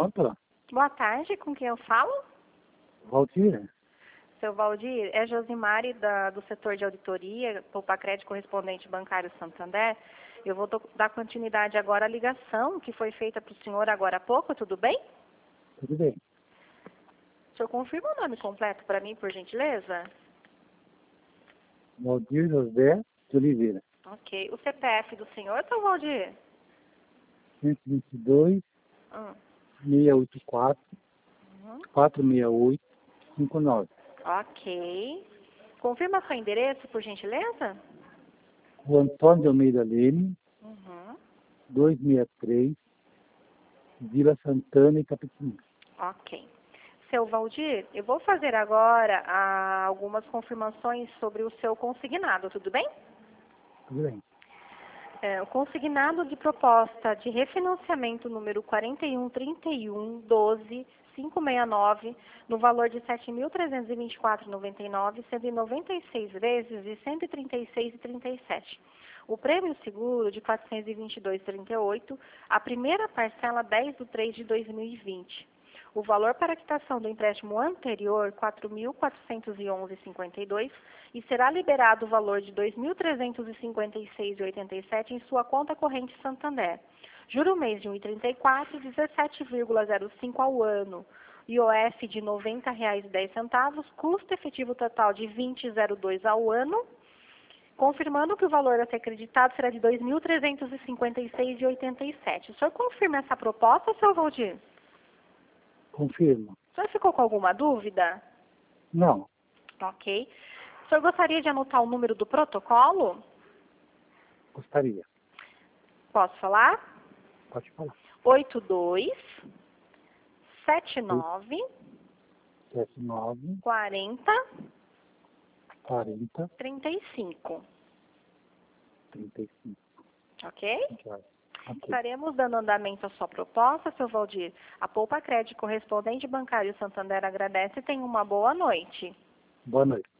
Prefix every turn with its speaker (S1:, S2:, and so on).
S1: Pronto?
S2: Boa tarde, com quem eu falo?
S1: Valdir?
S2: Seu Valdir, é Josimari do setor de auditoria, Poupa Crédito Correspondente Bancário Santander. Eu vou dar continuidade agora à ligação que foi feita para o senhor agora há pouco, tudo bem?
S1: Tudo bem.
S2: O senhor confirma o nome completo para mim, por gentileza?
S1: Valdir José de Oliveira.
S2: Ok. O CPF do senhor, seu Valdir?
S1: 122
S2: Hum.
S1: 684
S2: Uhum.
S1: 468 59.
S2: Ok. Confirma seu endereço, por gentileza?
S1: O Antônio de Almeida Leme,
S2: Uhum.
S1: 263, Vila Santana, Itapetininga.
S2: Ok. Seu Valdir, eu vou fazer agora algumas confirmações sobre o seu consignado, tudo bem?
S1: Tudo bem.
S2: O consignado de proposta de refinanciamento número 413112-569, no valor de R$ 7.324,99, sendo em 96 vezes de R$ 136,37. O prêmio seguro de R$ 422,38, a primeira parcela 10 de 3 de 2020. O valor para a quitação do empréstimo anterior, R$ 4.411,52, e será liberado o valor de R$ 2.356,87 em sua conta corrente Santander. Juro mês de 1,34, 17,05 ao ano. IOF de R$ 90,10, custo efetivo total de R$ 20,02 ao ano, confirmando que o valor a ser acreditado será de R$ 2.356,87. O senhor confirma essa proposta, seu Valdir?
S1: Confirmo.
S2: O senhor ficou com alguma dúvida?
S1: Não.
S2: Ok. O senhor gostaria de anotar o número do protocolo?
S1: Gostaria.
S2: Posso falar?
S1: Pode falar.
S2: 82 79
S1: 79
S2: 40
S1: 40
S2: 35.
S1: 35.
S2: Ok?
S1: Ok.
S2: Estaremos dando andamento à sua proposta, seu Valdir. A Poupa Crédito Correspondente Bancário Santander agradece e tenha uma boa noite.
S1: Boa noite.